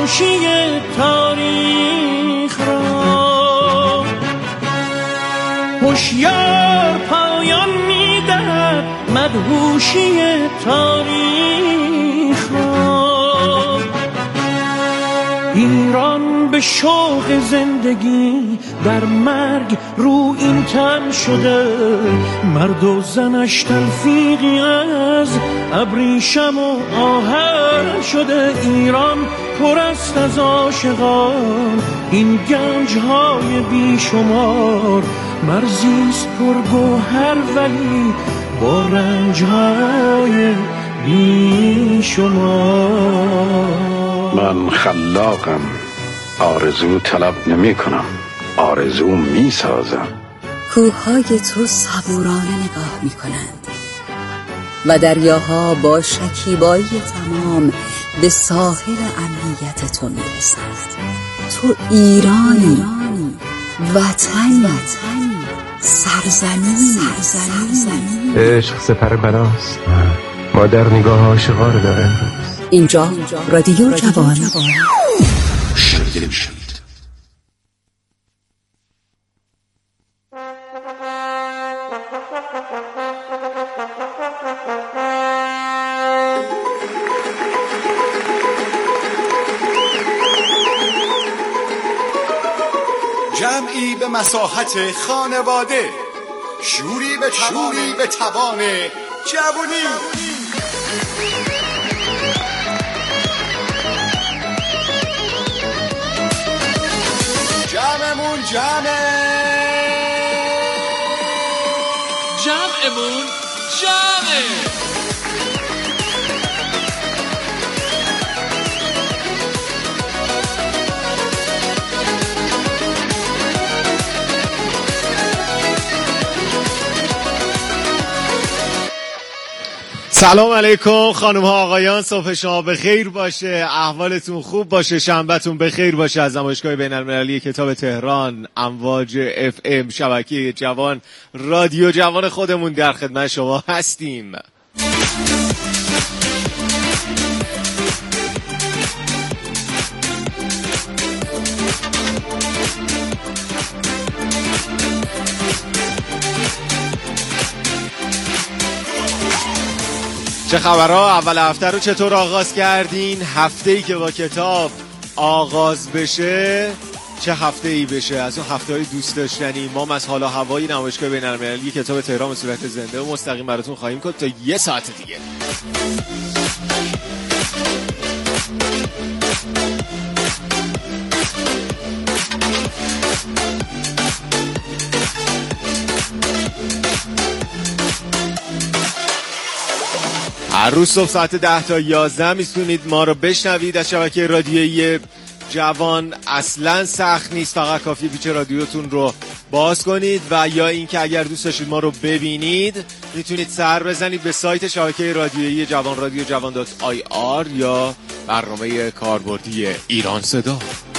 مدهوشی تاریخ را. هوشیار پایان می‌دهد مدهوشی تاریخ را. ایران به شوق زندگی در مرگ رو این تن شده، مرد و زنش تلفیقی از ابریشم و آهن شده. ایران پر است از عاشقان، این گنج‌های بیشمار، مرزیست پرگوهر ولی با رنج‌های بیشمار. من خلاقم، آرزو طلب نمی کنم، آرزو می سازم. کوههای تو صبورانه نگاه می کنند و دریاها با شکیبایی تمام به ساحل امنیت تو می رسند. تو ایرانی، وطنی، سرزمینی. عشق سپر بلاست، ما در نگاه عاشقانه داره امروز. اینجا رادیو جوان. شنیده میشید. جمعی به مساحت خانواده، شوری به توان جوانی. جمعمون جمعه. سلام علیکم خانم ها آقایان، صبح شما بخیر باشه، احوالتون خوب باشه، شنبهتون بخیر باشه. از نمایشگاه بین المللی کتاب تهران، امواج FM، شبکه جوان، رادیو جوان خودمون در خدمت شما هستیم. چه خبرها؟ اول هفته رو چطور آغاز کردین؟ هفته‌ای که با کتاب آغاز بشه چه هفته‌ای بشه؟ از اون هفته‌های دوست داشتنی. ما از حال و هوای نمایشگاه بین المللی کتاب تهران به صورت زنده و مستقیم براتون خواهیم کرد تا 1 ساعت دیگه. هر روز صبح ساعت 10 تا 11 میتونید ما رو بشنوید از شبکه رادیویی جوان. اصلا سخت نیست، فقط کافیه پیچ رادیوتون رو باز کنید و یا اینکه اگر دوست داشتید ما رو ببینید میتونید سر بزنید به سایت شبکه رادیویی جوان، radiojavan.ir، یا برنامه کاربردی ایران صدا.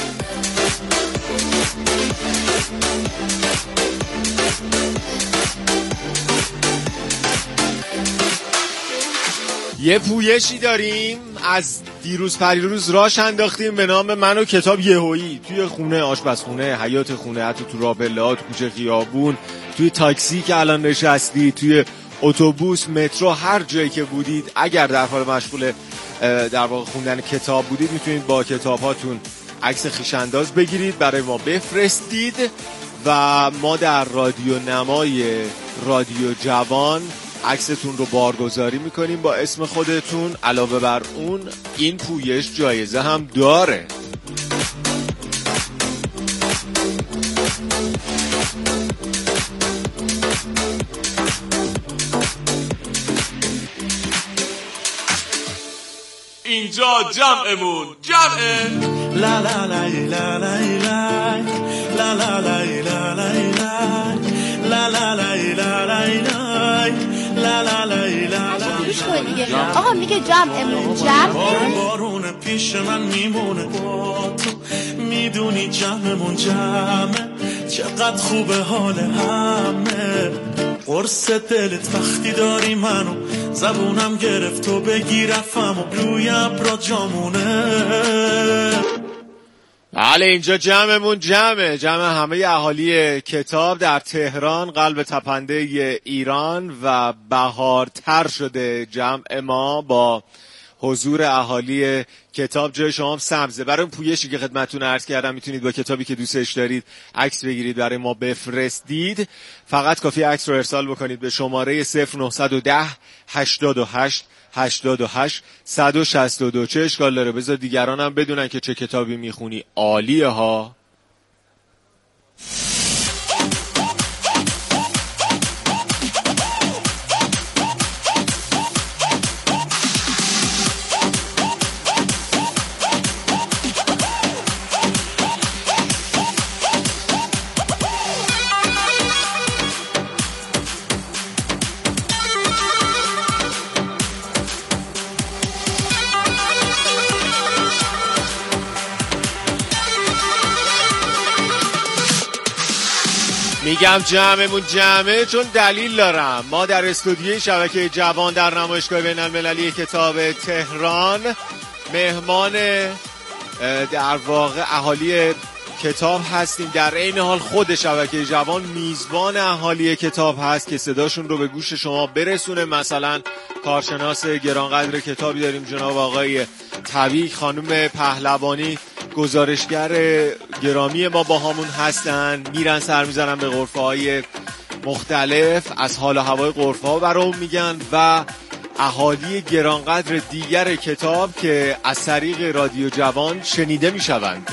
یه پویشی داریم از دیروز پریروز راش انداختیم به نام من و کتاب یهویی. توی خونه، آشپزخونه، حیاط خونه، حتی تو رابلات، کوچه خیابون، توی تاکسی که الان نشستی، توی اتوبوس، مترو، هر جایی که بودید، اگر در حال مشغول در واقع خوندن کتاب بودید میتونید با کتاب هاتون عکس خویش‌انداز بگیرید، برای ما بفرستید و ما در رادیو نمای رادیو جوان عکستون رو بارگذاری میکنیم با اسم خودتون. علاوه بر اون این پویش جایزه هم داره. اینجا جمعمون جمعه. لا لا لا لا لا لا لا لا لا لا لا لا. آقا میگه جمعمون جمعه. بارون پیش من میمونه با تو، میدونی جمعمون جمعه. چقدر خوبه حال همه، قرص دلت وقتی داری منو، زبونم گرفت و بگی رفتم و روی ابرا جامونه. بله اینجا جمعمون جمع همه اهالی کتاب در تهران، قلب تپنده ایران، و بهارتر شده جمع ما با حضور اهالی کتاب. جای شما هم سبزه. برای اون پویشی که خدمتتون عرض کردم میتونید با کتابی که دوستش دارید عکس بگیرید، برای ما بفرستید. فقط کافی عکس رو ارسال بکنید به شماره 0910 88 88 162. چه اشکال داره؟ بذار دیگران هم بدونن که چه کتابی میخونی. عالیه ها. میگم جمعمون جمعه چون دلیل دارم. ما در استودیوی شبکه جوان در نمایشگاه بین‌المللی کتاب تهران مهمان در واقع اهالی کتاب هستیم. در این حال خود شبکه جوان میزبان اهالی کتاب هست که صداشون رو به گوش شما برسونه. مثلا کارشناس گرانقدر کتابی داریم، جناب آقای طویق، خانم پهلوانی گزارشگر گرامی ما با همون هستن، میرن سر میزنن به غرفه‌های مختلف، از حال و هوای غرفه‌ها برام میگن، و اهالی گرانقدر دیگر کتاب که از طریق رادیو جوان شنیده میشوند.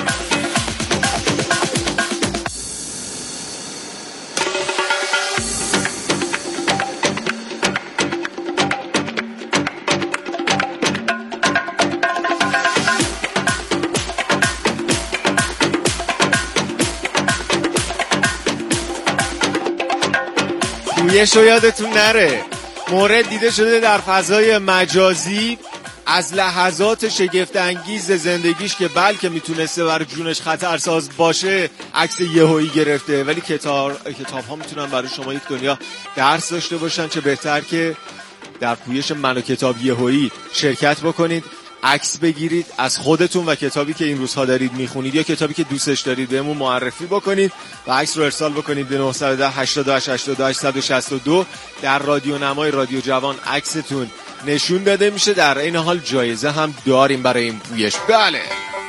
یه یادتون نره مورد دیده شده در فضای مجازی از لحظات شگفت انگیز زندگیش که بلکه میتونسته بر جونش خطرساز باشه عکس یهویی گرفته، ولی کتاب ها میتونن برای شما یک دنیا درس داشته باشن. چه بهتر که در پویش من و کتاب یهویی شرکت بکنید، عکس بگیرید از خودتون و کتابی که این روزها دارید میخونید یا کتابی که دوستش دارید بهمون معرفی بکنید و عکس رو ارسال بکنید به 910 88 88 162. در رادیو نمای رادیو جوان عکستون نشون داده میشه. در این حال جایزه هم داریم برای این پویش. بله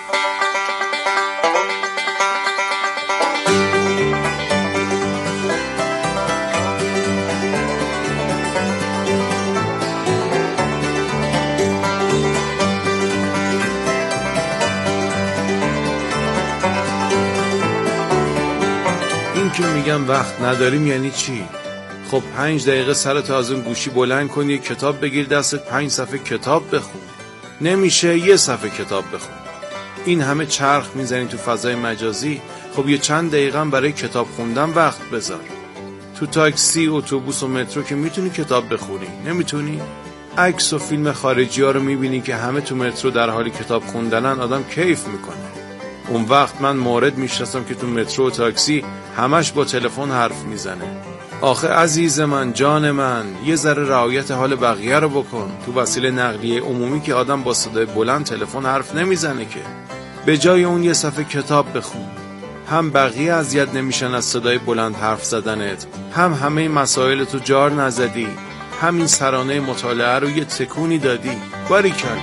که میگم وقت نداریم یعنی چی؟ خب 5 دقیقه سرت از اون گوشی بلند کن، یک کتاب بگیر دستت، 5 صفحه کتاب بخون. نمیشه 1 صفحه کتاب بخون. این همه چرخ میزنی تو فضای مجازی، خب یه چند دقیقه هم برای کتاب خوندن وقت بذار. تو تاکسی، اتوبوس و مترو که میتونی کتاب بخونی، نمیتونی؟ عکس و فیلم خارجی ها رو میبینی که همه تو مترو در حال کتاب خوندنن، آدم کیف میکنه. اون وقت من مورد میشناسم که تو مترو و تاکسی همش با تلفن حرف میزنه. آخه عزیز من، جان من، یه ذره رعایت حال بقیه رو بکن. تو وسیله نقلیه عمومی که آدم با صدای بلند تلفن حرف نمیزنه که. به جای اون 1 صفحه کتاب بخون. هم بقیه اذیت نمیشن از صدای بلند حرف زدنت، هم همه مسائل تو جار نزدی، همین سرانه مطالعه رو یه تکونی دادی. باریکلا.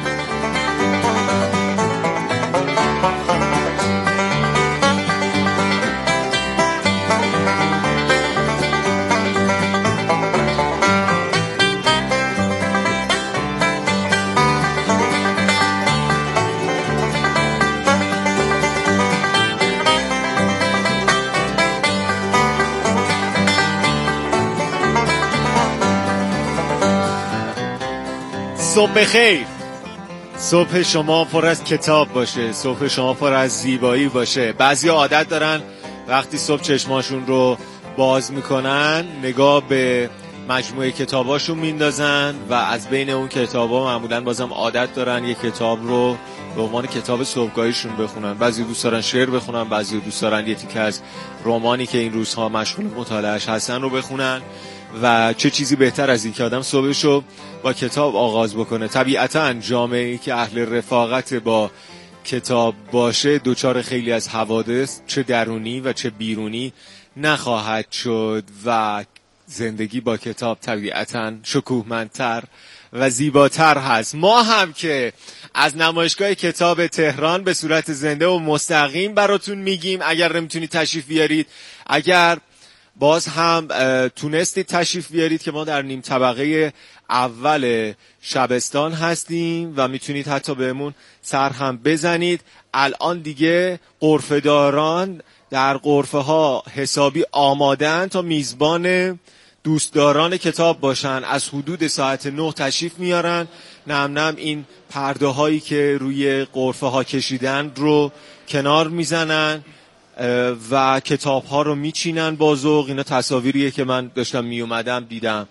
صبح بخیر. صبح شما پر از کتاب باشه، صبح شما پر از زیبایی باشه. بعضی عادت دارن وقتی صبح چشماشون رو باز میکنن نگاه به مجموعه کتاباشون میندازن و از بین اون کتابا معمولاً بازم عادت دارن یک کتاب رو به عنوان کتاب صبحگاهیشون بخونن. بعضی دوست دارن شعر بخونن، بعضی دوست دارن یه تیکه از رمانی که این روزها مشغول مطالعهش هستن رو بخونن. و چه چیزی بهتر از این که آدم صبحشو با کتاب آغاز بکنه. طبیعتاً جامعه‌ای که اهل رفاقت با کتاب باشه دوچار خیلی از حوادث چه درونی و چه بیرونی نخواهد شد و زندگی با کتاب طبیعتاً شکوهمندتر و زیباتر هست. ما هم که از نمایشگاه کتاب تهران به صورت زنده و مستقیم براتون میگیم، اگر نمیتونید تشریف بیارید، اگر باز هم تونستید تشریف بیارید، که ما در نیم طبقه اول شبستان هستیم و میتونید حتی بهمون سر هم بزنید. الان دیگه غرفه‌داران در غرفه ها حسابی آمادن تا میزبان دوستداران کتاب باشن. از حدود ساعت 9 تشریف میارن، نم نم این پرده هایی که روی غرفه ها کشیدن رو کنار میزنن و کتاب ها رو میچینن با ذوق. اینا تصاویریه که من داشتم میومدم دیدم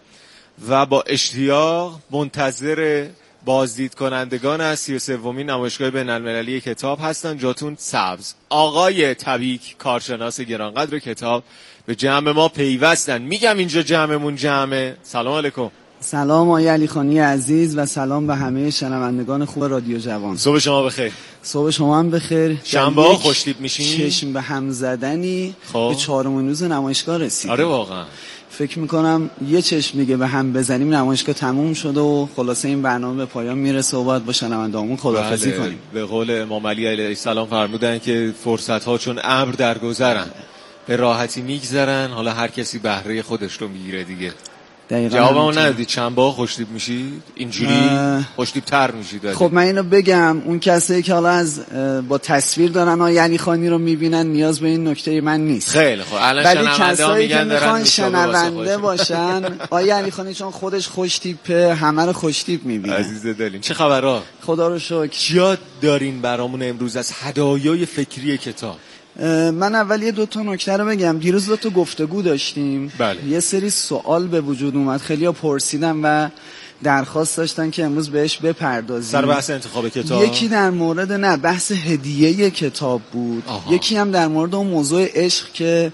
و با اشتیاق منتظر بازدید کنندگان از 33مین نمایشگاه بین‌المللی کتاب هستن. جاتون سبز. آقای تبیک، کارشناس گرانقدر کتاب، به جمع ما پیوستن. میگم اینجا جمعمون جمعه. سلام علیکم. سلام آقای علیخانی عزیز و سلام به همه شنوندگان خوب رادیو جوان. صبح شما بخیر. صبح شما هم بخیر. شنبه ها خوشتیپ میشین؟ چشم به هم زدنی به 4مین روز نمایشگاه رسید. آره واقعا. فکر میکنم یه چشم دیگه به هم بزنیم نمایشگاه تموم شده و خلاصه این برنامه به پایان میرسه و باید با شنوندهامون خداحافظی کنیم. به قول امام علی علیه السلام فرمودن که فرصت ها چون ابر در گذرن به راحتی میگذرن، حالا هر کسی بهره خودش رو میگیره دیگه. جوابمو ندادی چند با خوشتیپ میشید؟ اینجوری خوشتیپ تر میشید. خب من اینو بگم، اون کسایی که حالا از با تصویر دارن آقای علیخانی رو میبینن نیاز به این نکته من نیست. خیلی خب الان ولی کسایی که میخوان شنونده باشن آقای علیخانی چون خودش خوشتیپه همه رو خوشتیپ میبینه. عزیز دلین چه خبرها؟ خدا رو شکر. یاد دارین برامون امروز از هدایای فکری کتاب؟ من اول یه 2 تا نکته رو بگم. دیروز 2 تا گفتگو داشتیم. بله. یه سری سوال به وجود اومد، خیلی‌ها پرسیدن و درخواست داشتن که امروز بهش بپردازیم. سر بحث انتخاب کتاب؟ یکی در مورد بحث هدیه کتاب بود. یکی هم در مورد اون موضوع عشق که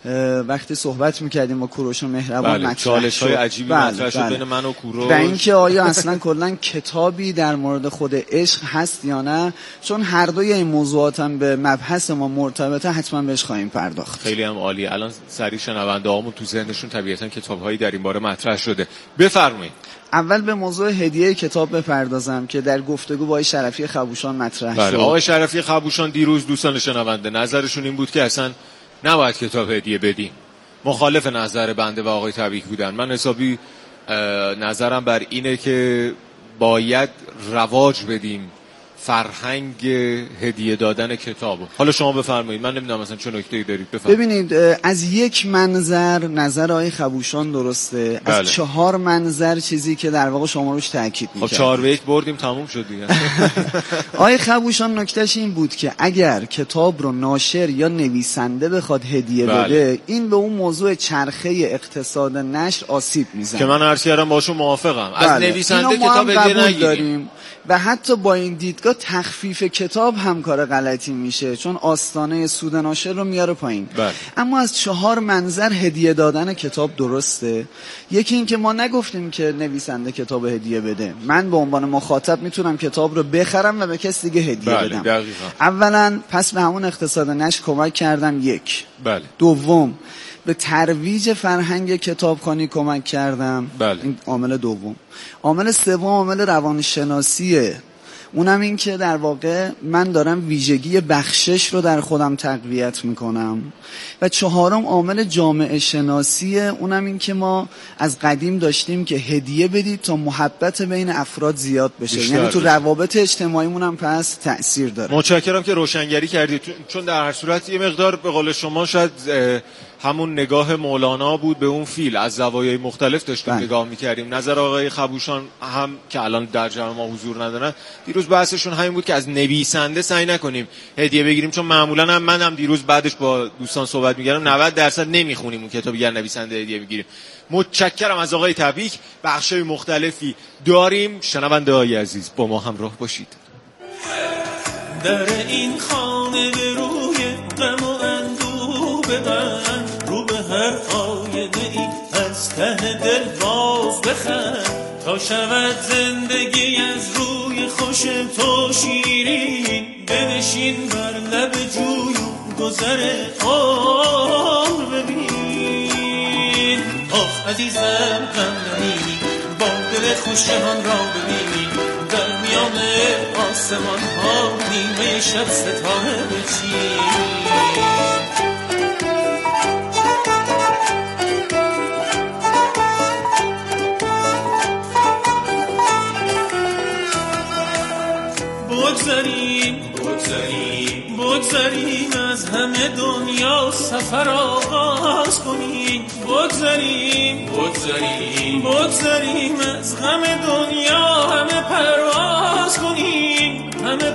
وقتی صحبت میکردیم با کوروش و مهربان مطرح شد. چالش‌های عجیبی مطرح شد بین من و کوروش. و اینکه آیا اصلا کلا کتابی در مورد خود عشق هست یا نه، چون هر دوی این موضوعات هم به مبحث ما مرتبطه، حتما بهش خواهیم پرداخت. خیلی هم عالی. الان سریع شنونده‌هامون تو ذهنشون طبیعتاً کتاب‌هایی در این باره مطرح شده. بفرمایید. اول به موضوع هدیه کتاب بپردازم که در گفتگو با آقای شرفی خبوشان مطرح شد. آقای شرفی خبوشان دیروز دوستان شنونده نظرشون این بود که اصلا نباید کتاب هدیه بدیم. مخالف نظر بنده و آقای تبیک بودن. من حسابی نظرم بر اینه که باید رواج بدیم فرهنگ هدیه دادن کتابو. حالا شما بفرمایید، من نمیدونم مثلا چه نکته‌ای دارید بفرمایید. ببینید، از یک منظر نظر آقای خبوشان درسته. بله. از 4 منظر چیزی که در واقع شما روش تاکید می‌کردید. خب 4-1 بردیم تموم شد دیگه. آقای خبوشان نکتهش این بود که اگر کتاب رو ناشر یا نویسنده بخواد هدیه بده، این به اون موضوع چرخه اقتصاد نشر آسیب میزنه. که من عرض کردم باشون موافقم. از نویسنده کتاب هدیه نگیریم. و حتی با این دیدگاه تخفیف کتاب هم کار غلطی میشه، چون آستانه سود ناشر رو میاره پایین. اما از 4 منظر هدیه دادن کتاب درسته. یکی این که ما نگفتیم که نویسنده کتاب هدیه بده. من به عنوان مخاطب میتونم کتاب رو بخرم و به کسی دیگه هدیه بدم. دقیقاً. اولا پس به همون اقتصاد نشر کمک کردم. 1. دوم به ترویج فرهنگ کتابخوانی کمک کردم. این عامل دوم. عامل سوم عامل روانشناسیه. اونم این که در واقع من دارم ویژگی بخشش رو در خودم تقویت میکنم. و 4م عامل جامعه شناسیه. اونم این که ما از قدیم داشتیم که هدیه بدید تا محبت بین افراد زیاد بشه، یعنی تو روابط اجتماعیمون هم پس تأثیر داره. متشکرم که روشنگری کردید، چون در هر صورت یه مقدار به قول شما شاید همون نگاه مولانا بود به اون فیل، از زوایای مختلف داشتیم نگاه میکردیم. نظر آقای خبوشان هم که الان در جمع ما حضور ندارن، دیروز بحثشون همین بود که از نویسنده سعی نکنیم هدیه بگیریم، چون معمولا هم منم دیروز بعدش با دوستان صحبت میکردم 90% نمیخونیم اون کتاب، دیگر نویسنده هدیه میگیریم. متشکرم از آقای تبیک. بخشای مختلفی داریم. شنونده های عزیز با ما همراه باشید. در این خانه به روی غم و اندوه ببند، رو به هر آینه ای از ته دل باز بخند. تا شود زندگی از روی خوش تو شیرین، بنشین بر لب جوی و گذر عمر ببین. آخ عزیزم غم نبینی، با دل خوشحال را ببینی، در میان آسمان ها نیمه شب ستاره بچین. بگذریم از همه دنیا سفر آغاز کنیم. بگذریم از غم دنیا همه پرواز کنیم.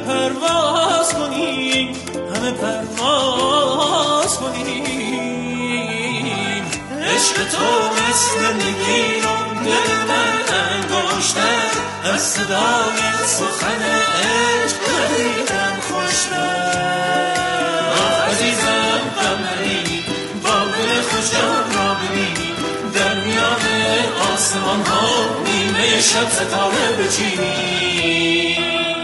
عشق تو مثل نگین دل من انگشتر، از صدای سخن عشق خریدم خوشتر. عزیزم غم نبینی، با دل خوشم را ببینی، در میان آسمان ها نیمه شب ستاره بچینی.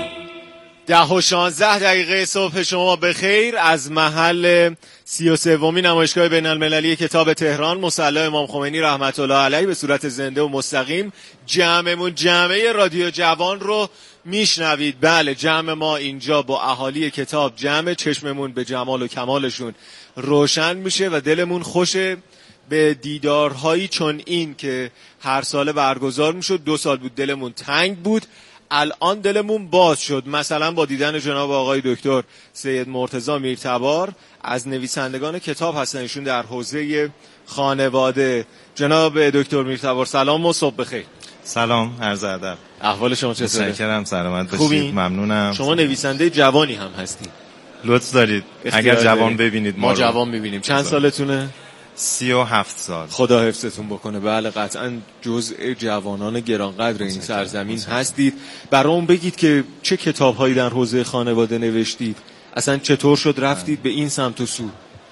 10:16 صبح شما بخیر از محل 33 نمایشگاه بین المللی کتاب تهران مصلی امام خمینی رحمت الله علیه به صورت زنده و مستقیم. جمعمون جمعه رادیو جوان رو میشنوید. بله، جمع ما اینجا با اهالی کتاب جمع، چشممون به جمال و کمالشون روشن میشه و دلمون خوشه به دیدارهایی چون این که هر ساله برگزار میشد. 2 سال بود دلمون تنگ بود، الان دلمون باز شد. مثلا با دیدن جناب آقای دکتر سید مرتضی میرتبار از نویسندگان کتاب هستن، ایشون در حوزه خانواده. جناب دکتر میرتبار سلام و صبح بخیر. سلام، عرض ادب. احوال شما چطوره؟ متشکرم، سلامت باشید. ممنونم. شما نویسنده جوانی هم هستید. لطف دارید. اگر جوان ببینید ما جوان میبینیم. چند سالتونه؟ 37 سال. خدا حفظتون بکنه. بله، قطعا جزء جوانان گرانقدر این سرزمین هستید. برام بگید که چه کتاب‌هایی در حوزه خانواده نوشتید؟ اصلا چطور شد رفتید به این سمت و سو؟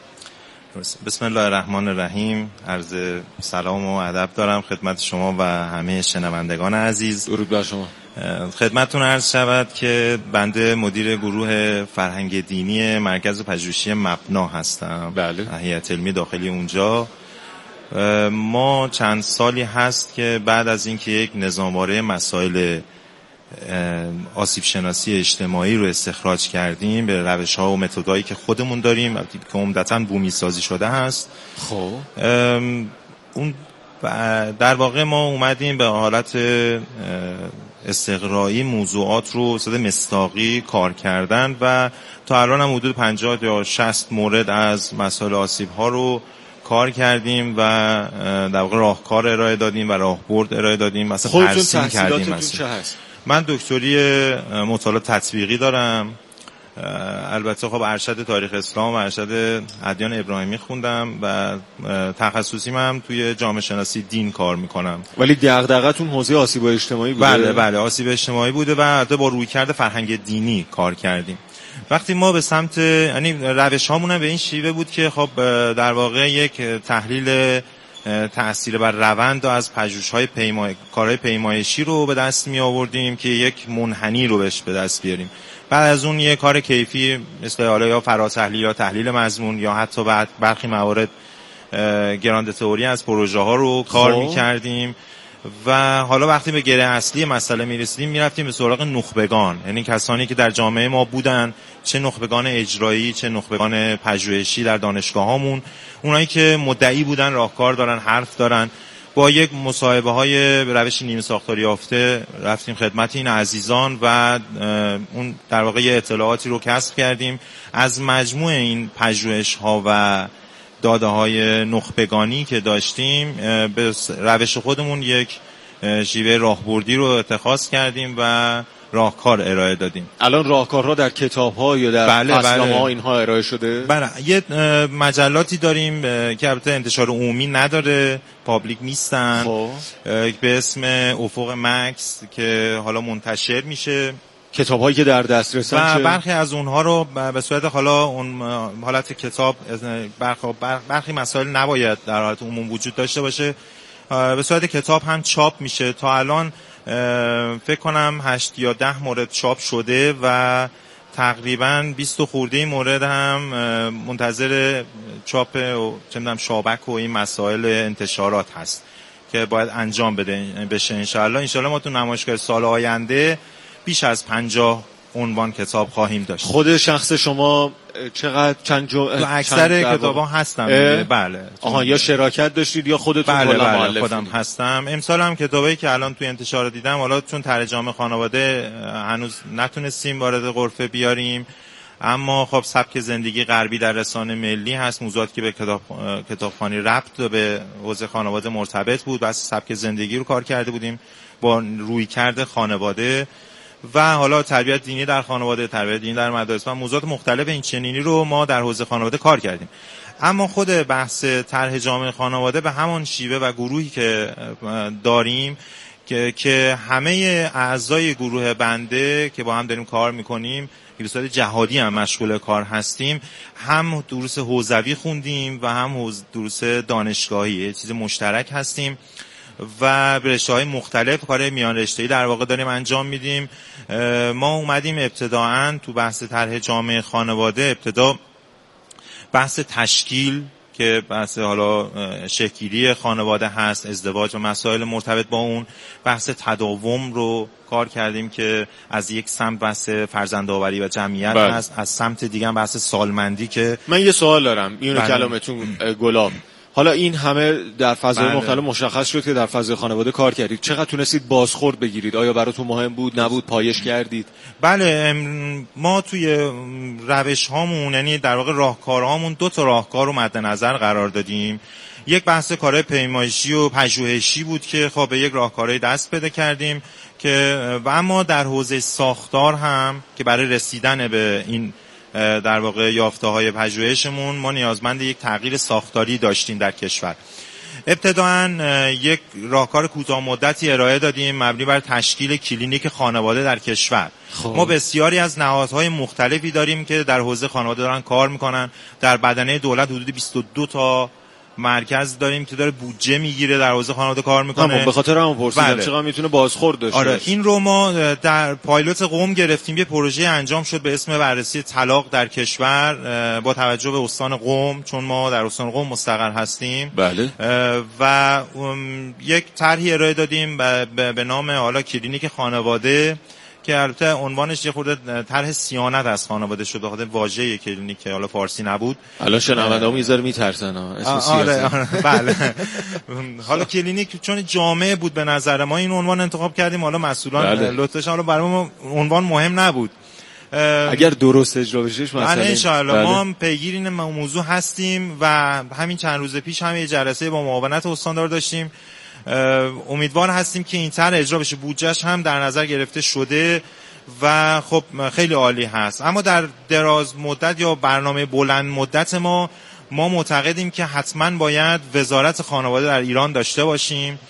بسم الله الرحمن الرحیم. عرض سلام و ادب دارم خدمت شما و همه شنوندگان عزیز. درود بر شما. خدمتتون عرض شود که بنده مدیر گروه فرهنگ دینی مرکز پژوهشی مبنا هستم. بله. هیئت علمی داخلی اونجا. ما چند سالی هست که بعد از اینکه یک نظامواره مسائل آسیب شناسی اجتماعی رو استخراج کردیم به روش‌ها و متدایی که خودمون داریم که عمدتاً بومی سازی شده هست، خب اون در واقع ما اومدیم به حالت استقرایی موضوعات رو صد مصداقی کار کردن و تا الان هم حدود 50 یا 60 مورد از مسائل آسیب ها رو کار کردیم و در واقع راهکار ارائه دادیم و راهبرد ارائه دادیم. مثلا ترسیم کردیم. من دکتری مطالعات تطبیقی دارم. البته خب ارشد تاریخ اسلام و ارشد ادیان ابراهیمی خوندم و تخصصیم هم توی جامعه شناسی دین کار میکنم. ولی دغدغه‌تون حوزه آسیب اجتماعی بوده؟ بله آسیب اجتماعی بوده و البته با رویکرد فرهنگ دینی کار کردیم. وقتی ما به سمت یعنی روش هامون به این شیوه بود که خب در واقع یک تحلیل تأثیر بر روند از پژوهش‌های کارهای پیمایشی رو به دست می آوردیم که یک منحنی رو بهش به دست بیاریم. بعد از اون یه کار کیفی مثل یا فراتحلیل یا تحلیل مضمون یا حتی بعد برخی موارد گراند تئوری از پروژه ها رو کار می‌کردیم و حالا وقتی به گره اصلی مسئله می‌رسیدیم می‌رفتیم به سراغ نخبگان، یعنی کسانی که در جامعه ما بودن، چه نخبگان اجرایی چه نخبگان پژوهشی در دانشگاهامون، اونایی که مدعی بودن، راهکار دارن، حرف دارن. با یک مصاحبه‌های روش نیمه ساختاری یافته رفتیم خدمت این عزیزان و اون در واقع اطلاعاتی رو کسب کردیم از مجموع این پژوهش‌ها و داده‌های نخبگانی که داشتیم. به روش خودمون یک شیوه راهبردی رو اتخاذ کردیم و راهکار ارائه دادیم. الان راهکارها در کتاب‌ها یا در فصلنامه‌ها اینها ارائه شده؟ بله، یه مجلاتی داریم که البته انتشار عمومی نداره، پابلیک نیستن، به اسم افق مکس که حالا منتشر میشه. کتاب‌هایی که در دسترسن و برخی از اونها رو به صورت حالا اون حالت کتاب برخی مسائل نباید در حالت عموم وجود داشته باشه به صورت کتاب هم چاپ میشه. تا الان فکر کنم 8 یا 10 مورد چاپ شده و تقریبا 20 خورده مورد هم منتظر چاپ و چه می‌دونم شابک و این مسائل انتشارات هست که باید انجام بشه. انشالله ما تو نمایشگاه سال آینده بیش از 50 عنوان کتاب خواهیم داشت. خود شخص شما چقدر اکثر کتابا هستم. بله. یا شراکت داشتید یا خودتون کلا مؤلف؟ خودم هستم. امسال هم کتابایی که الان توی انتشار دیدم، حالا چون ترجمه خانواده هنوز نتونستیم وارد غرفه بیاریم، اما خب سبک زندگی غربی در رسانه ملی هست، موضوعاتی که به کتابخوانی ربط به حوزه خانواده مرتبط بود، بس سبک زندگی رو کار کرده بودیم با رویکرد خانواده و حالا تربیت دینی در خانواده، تربیت دینی در مدارس و موضوعات مختلف این چنینی رو ما در حوزه خانواده کار کردیم. اما خود بحث طرح جامعه خانواده به همان شیوه و گروهی که داریم که همه اعضای گروه بنده که با هم داریم کار میکنیم به صورت جهادی هم مشغول کار هستیم، هم دروس حوزوی خوندیم و هم دروس دانشگاهی، یه چیز مشترک هستیم و به رشته‌های مختلف کار میان رشته‌ای در واقع داریم انجام میدیم. ما اومدیم ابتداعاً تو بحث طرح جامعه خانواده ابتدا بحث تشکیل که بحث حالا شکلی خانواده هست، ازدواج و مسائل مرتبط با اون، بحث تداوم رو کار کردیم که از یک سمت بحث فرزندآوری و جمعیت هست، از سمت دیگه بحث سالمندی. که من یه سوال دارم، اینو کلامتون گلاب، حالا این همه در فضای مختلف مشخص شد که در فضای خانواده کار کردید، چقدر تونستید بازخورد بگیرید؟ آیا براتون مهم بود، نبود، پایش کردید؟ بله، ما توی روش هامون، یعنی در واقع راهکارهامون 2 تا راهکار رو مد نظر قرار دادیم. یک بحث کارهای پیمایشی و پژوهشی بود که خب به یک راهکارهای دست پیدا کردیم که و اما در حوزه ساختار هم که برای رسیدن به این در واقع یافته‌های پژوهشمون ما نیازمند یک تغییر ساختاری داشتیم در کشور. ابتداً یک راهکار کوتاه مدتی ارائه دادیم مبنی بر تشکیل کلینیک خانواده در کشور. ما بسیاری از نهادهای مختلفی داریم که در حوزه خانواده دارن کار میکنن. در بدنه دولت حدود 22 تا مرکز داریم که داره بودجه میگیره در حوزه خانواده کار میکنه. به خاطر همون پرسیدم چقدر میتونه بازخورد داشته باشه. این رو ما در پایلوت قم گرفتیم، یه پروژه انجام شد به اسم بررسی طلاق در کشور با توجه به استان قم، چون ما در استان قم مستقر هستیم. بله. و یک طرحی ارائه دادیم به نام حالا کلینیک خانواده که البته عنوانش یه خورده طرح صیانت از خانواده شد به خاطر واژه کلینیک که حالا فارسی نبود. الان شنونده‌ها میذاره میترسن اسم سیاست. بله. حالا کلینیک چون جامعه بود به نظر ما این عنوان انتخاب کردیم. حالا مسئولان لطفش حالا برای ما عنوان مهم نبود. اگر درست اجرا بشه مثلا ان شاءالله ما هم پیگیر این موضوع هستیم و همین چند روز پیش هم یه جلسه با معاونت استاندار داشتیم. امیدوار هستیم که این طرح اجرا بشه. بودجهش هم در نظر گرفته شده و خب خیلی عالی هست. اما در دراز مدت یا برنامه بلند مدت ما معتقدیم که حتما باید وزارت خانواده در ایران داشته باشیم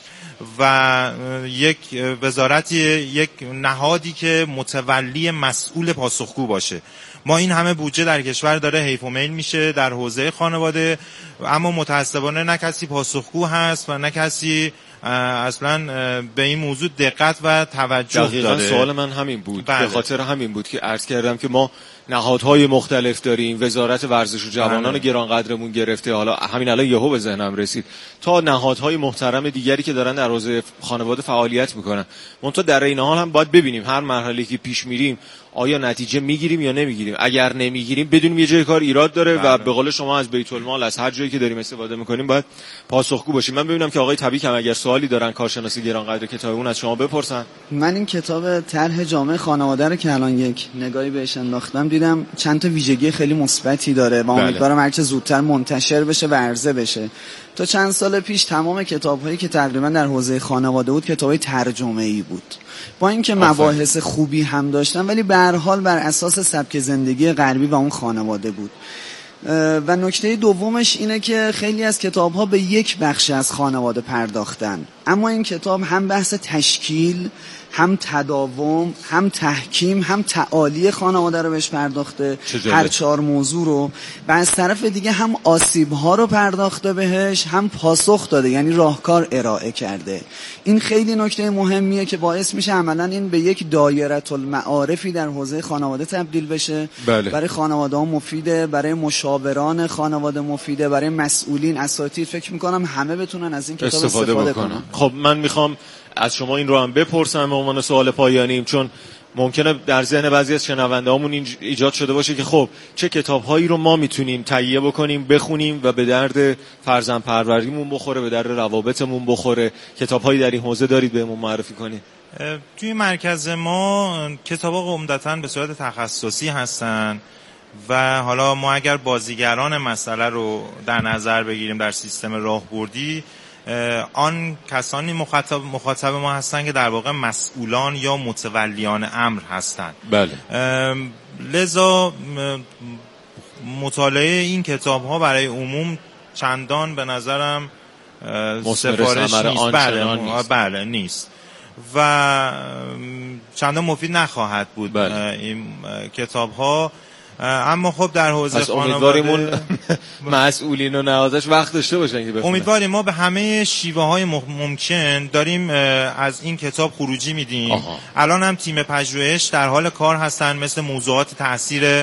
و یک وزارتی، یک نهادی که متولی مسئول پاسخگو باشه. ما این همه بودجه در کشور داره حیف و میل میشه در حوزه خانواده، اما متاسفانه نه کسی پاسخگو هست و نه کسی اصلا به این موضوع دقت و توجه داده. سوال من همین بود. به خاطر همین بود که عرض کردم که ما نهادهای مختلف داریم، وزارت ورزش و جوانان گرانقدرمون گرفته، حالا همین الان یهو به ذهنم رسید، تا نهادهای محترم دیگری که دارن در حوزه خانواده فعالیت میکنن. منتها در این حال هم باید ببینیم هر مرحله‌ای که پیش میریم آیا نتیجه میگیریم یا نمیگیریم. اگر نمیگیریم بدونیم یه جای کار ایراد داره و به قول شما از بیت المال، از هر جایی که داریم استفاده میکنیم باید پاسخگو باشیم. من ببینم که آقای طبیک هم اگر سوالی دارن کارشناسی گرانقدر کتابمون از شما بپرسن. من این کتاب طرح جامعه خانواده رو که الان یک نگاهی بهش انداختم دیدم چند تا ویژگی خیلی مثبتی داره و امیدوارم هرچه زودتر منتشر بشه و عرضه بشه. تا چند سال پیش تمام کتاب‌هایی که تقریبا در حوزه خانواده بود کتاب‌های ترجمه‌ای بود، با اینکه مباحث خوبی هم داشتن ولی به هر حال بر اساس سبک زندگی غربی و اون خانواده بود. و نکته دومش اینه که خیلی از کتاب‌ها به یک بخش از خانواده پرداختن، اما این کتاب هم بحث تشکیل، هم تداوم، هم تحکیم، هم تعالی خانواده رو بهش پرداخته، هر 4 موضوع رو، و از طرف دیگه هم آسیب‌ها رو پرداخته بهش، هم پاسخ داده، یعنی راهکار ارائه کرده. این خیلی نکته مهمیه که باعث میشه عملاً این به یک دایره المعارفی در حوزه خانواده تبدیل بشه. بله. برای خانواده‌ها مفیده، برای مشاوران خانواده مفیده، برای مسئولین، اساتید، فکر می‌کنم همه بتونن از این کتاب استفاده کنن. خب من میخوام از شما این رو هم بپرسم به عنوان سوال پایانیم، چون ممکنه در ذهن بعضی از شنونده‌هامون ایجاد شده باشه که خب چه کتاب‌هایی رو ما میتونیم تهیه بکنیم، بخونیم و به درد فرزند پروریمون بخوره، به درد روابطمون بخوره. کتاب‌هایی در این حوزه دارید بهمون معرفی کنید؟ توی مرکز ما کتاب‌ها عمدتاً به صورت تخصصی هستن و حالا ما اگر بازیگران مسئله رو در نظر بگیریم در سیستم راهبردی، آن کسانی مخاطب ما هستن که در واقع مسئولان یا متولیان امر هستند. بله. لذا مطالعه این کتاب ها برای عموم چندان به نظرم سفارش نیست. بله نیست و چندان مفید نخواهد بود. بله. این کتاب ها. اما خب در حوزه خانواده مسئولین و نهادش وقت داشته باشن که بخونن. امیدواریم ما به همه شیوه های ممکن داریم از این کتاب خروجی میدیم. الان هم تیم پژوهش در حال کار هستن، مثل موضوعات تاثیر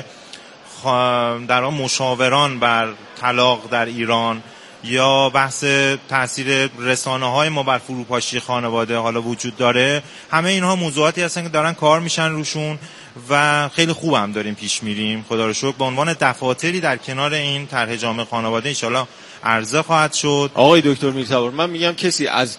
در آن مشاوران بر طلاق در ایران یا بحث تاثیر رسانه‌های ما بر فروپاشی خانواده حالا وجود داره. همه اینها موضوعاتی هستن که دارن کار میشن روشون و خیلی خوب هم داریم پیش میریم. خدا رو شکر به عنوان دفاتری در کنار این طرح جامع خانواده ان شاءالله عرضه خواهد شد. آقای دکتر میرتبار، من میگم کسی از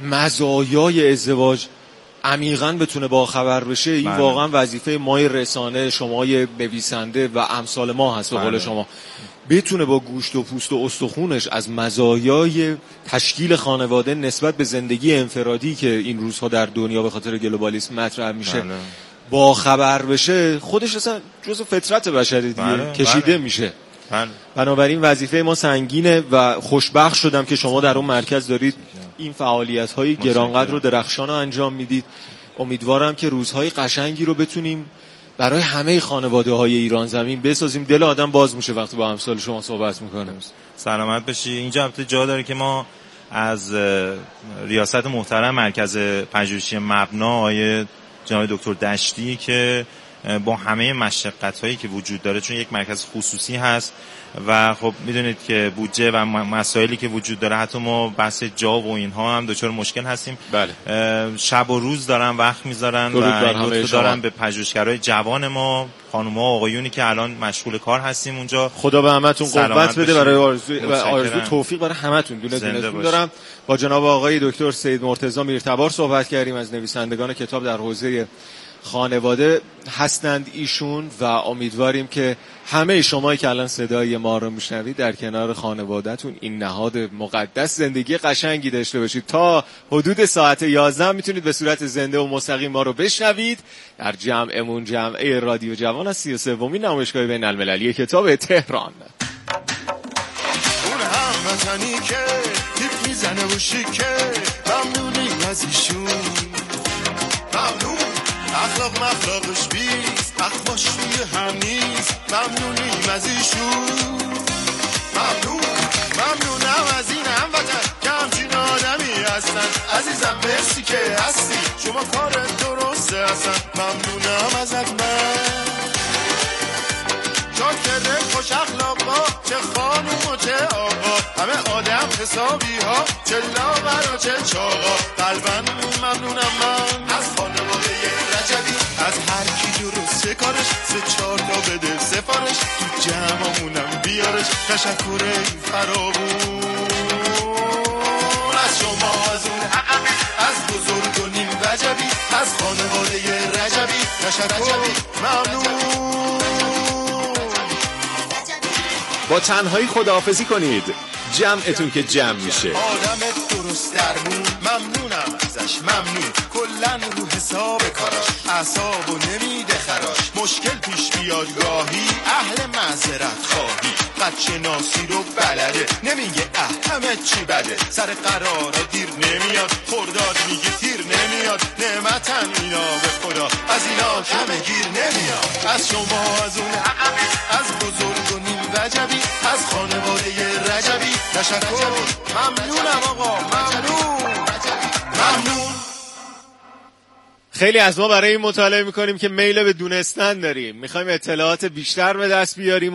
مزایای ازدواج عمیقاً بتونه باخبر بشه، این واقعا وظیفه مای رسانه، شمای نویسنده و امثال ما هست. به قول شما بتونه با گوشت و پوست و استخونش از مزایای تشکیل خانواده نسبت به زندگی انفرادی که این روزها در دنیا به خاطر گلوبالیسم مطرح میشه با خبر بشه، خودش اصلا جزء فطرت بشری دیگه کشیده میشه. بنابراین وظیفه ما سنگینه و خوشبخت شدم که شما در اون مرکز دارید این فعالیت‌های گرانقدر رو درخشان انجام میدید. امیدوارم که روزهای قشنگی رو بتونیم برای همه خانواده‌های ایران زمین بسازیم. دل آدم باز میشه وقتی با امثال شما صحبت میکنه. سلامت باشی. اینجا البته جا داره که ما از ریاست محترم مرکز پژوهشی مبنا آقای جناب دکتر دشتی که با همه مشقت‌هایی که وجود داره، چون یک مرکز خصوصی هست و خب میدونید که بودجه و مسائلی که وجود داره، حتی ما بحث جا و اینها هم دچار مشکل هستیم. بله. شب و روز دارن وقت میذارن و لطف دارن به پژوهشگرای جوان ما، خانم‌ها و آقایونی که الان مشغول کار هستیم اونجا. خدا به همتون قوت بده برای آرزو توفیق برای همتون. دونتون دارم. با جناب آقای دکتر سید مرتضی میرتبار صحبت کردیم، از نویسندگان کتاب در حوزه خانواده هستند ایشون، و امیدواریم که همه شمایی که الان صدای ما رو میشنوید در کنار خانواده‌تون این نهاد مقدس زندگی قشنگی داشته باشید. تا حدود ساعت 11 میتونید به صورت زنده و مستقیم ما رو بشنوید در جمعمون، جمعه رادیو جوان از 33مین نمایشگاه بین المللی کتاب تهران. اون هموطنی که تیپ میزنه و شیکه، ممنونیم از ایشون، ممنون. اخلاق مخلاقش بیست، اخباش روی هم نیست، ممنونیم از ایشون، ممنونم از این هموطن که همچین آدمی هستن. عزیزم مرسی که هستی، شما کار درسته هستن، ممنونم ازت من. شاکر خوش اخلاقا، چه خانوم و چه آقا، همه آدم حسابی ها، چه لاغر و چه چاقا. قلباً ممنونم من از خانواده رجبی، از هر کی درسته کارش، 3-4 تا بده سفارش، تو جمعمونم بیارش. تشکر فراوون از شما، از اون عقبی، از بزرگ و نیم وجبی، از خانواده رجبی. تشکر، ممنون. با تنهایی خداحافظی کنید، جمعتون که جمع میشه. آدم درست درمون، ممنونم ازش، ممنون. کلن رو حساب کاراش، اعصابو نمیده خراش. مشکل پیش بیاد گاهی، اهل معذرت خواهی. شناسی رو بلده، نمیگه همه چی بده، سر قرارا دیر نمیاد، خرداد میگه تیر نمیاد، نعمتن اینا به خدا، از اینا کم گیر نمیاد. از شما از اون عقبی، از بزرگ و نیم وجبی، از خانواده رجبی تشکر، ممنونم آقا، ممنون. خیلی از ما برای این مطالعه میکنیم که میل به دونستن داریم، میخوایم اطلاعات بیشتر به دست بیاریم